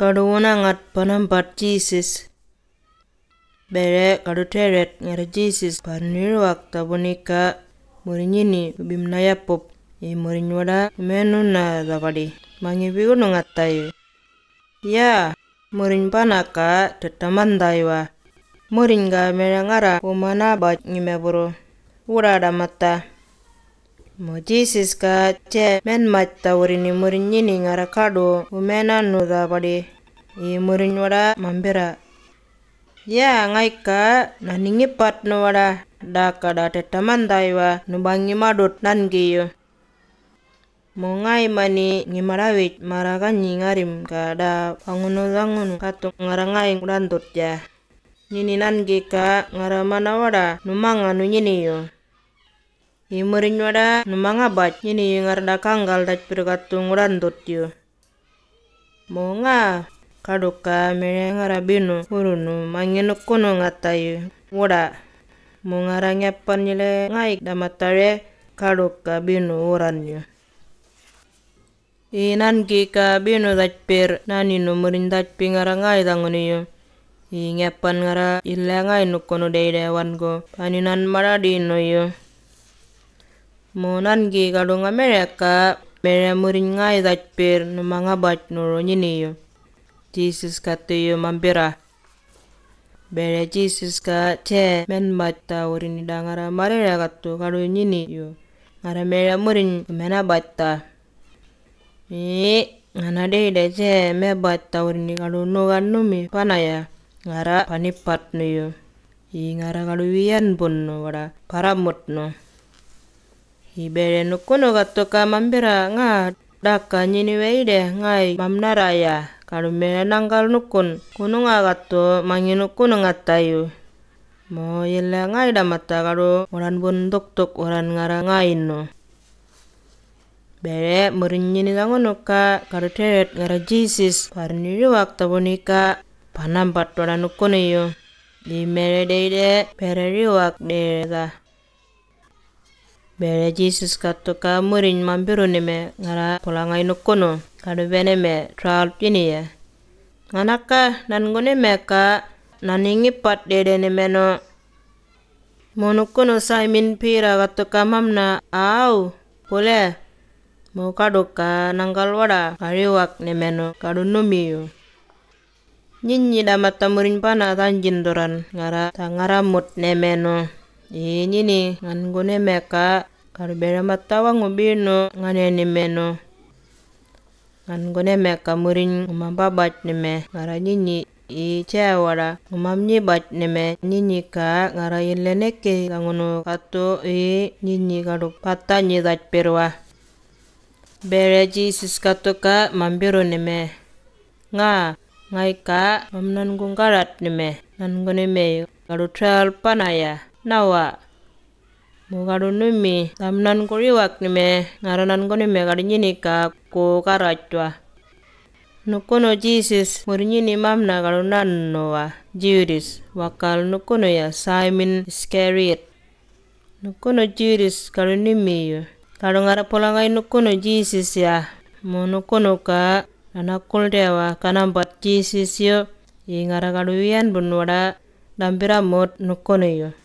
kadunangat panampat Jesus. Bere kadu teret ngara Jesus parniruak tabunika murinyini bimnaya pop murinyuada menuna zabadi mangibigu nungatayu. Ya murin panaka tetamandaiwa muringa merangara umana bat ngimeburu urada mata. Mo Jesus ka ce men matta urini murinyini ngara kadu umena nuda badi murinyuada mambira. Ya ngaika naningipat nuwada daka tetamandaiwa nubangi madut nangiyo. Mo ngai mani ngimarawit maraganyi ngarim kada pangunuzangun katung ngarangai ngurandut ya. Nini nangi ka ngaramana numanga nunyini yo. Imurin wada numanga bat nini ngarda kanggal dat pirgatung ngurandut yo. Mo nga kaduka mere ngarabinu urunu manginuk kuno ngatayu wada. Mo ngarangepan nile ngai damatare kaduka binu uranyo. Nangi ka binu datpir nani numurin datpi ngarangai danguniyo. Ngepan ngara ilangai nukono deidewan go paninan maradino yo. Mo nangi kadunga mereka mere murin ngai datpir numanga bat nuro nyini yo. Jesus katuyo mampira. Bere Jesus ka ce men batta urin dangara marera katu kadu nyini yo. Ngara mere murin mena batta. Ngana deide ce me batta urin kadu nugan numi panaya. Ngara panipat no yo. Ngara kadu wian pun no wada paramut no. Bere nukuno katu ka mampira nga daka nyini weide ngai mamnaraya. Kadu mere nangkal nukun kununga katu manginukun ngatayu. Mo yela ngai damata kadu uran bunduk uran ngara ngai no. Bere murin nyini langunuka kadu teret ngara Jesus parniruak tabunika panampat uran nukun iyo. Di mere deide pere riwak dega. Bere Jesus katu ka murin mampiru nime ngara pulangai nukuno. Kadu bene me tral ini ya. Nganaka nan gune meka naningipat dede ni meno. Monukuno saimin pira katu kamamna au pole. Mo kadu ka nangkal wada kariwak ni meno kadu numiyo. Nyinyi damata murin pana tanjin duran ngara tangaramut ni meno. Nyini ngan gune meka kadu bere matawa ngubino ngane ni meno. Ngan gune meka murin umababat nime ngara nyinyi cewara umamnyi bat nime nyinyi ka ngara ileneke kangunu katu nyinyi kadu patanyi dat pirwa. Bere Jesus katu ka mambiru nime nga ngai ka mamnan gungkarat nime nan gune me kadu tral panaya nawa. Mo kadu numi tamnan kuriwak nime ngaranan gune me kadu nyini ka ko karatwa. Nukuno Jesus murinyini mamna kadu nannowa Judas wakal nukuno ya Simon Iscariot. Nukuno Judas kadu nimi yo. Kadu ngara pulangai nukuno Jesus ya. Mo nukuno ka anakul dewa kanampat Jesus yo. Ngara kadu wian bunwada dampiramut nukuno yo.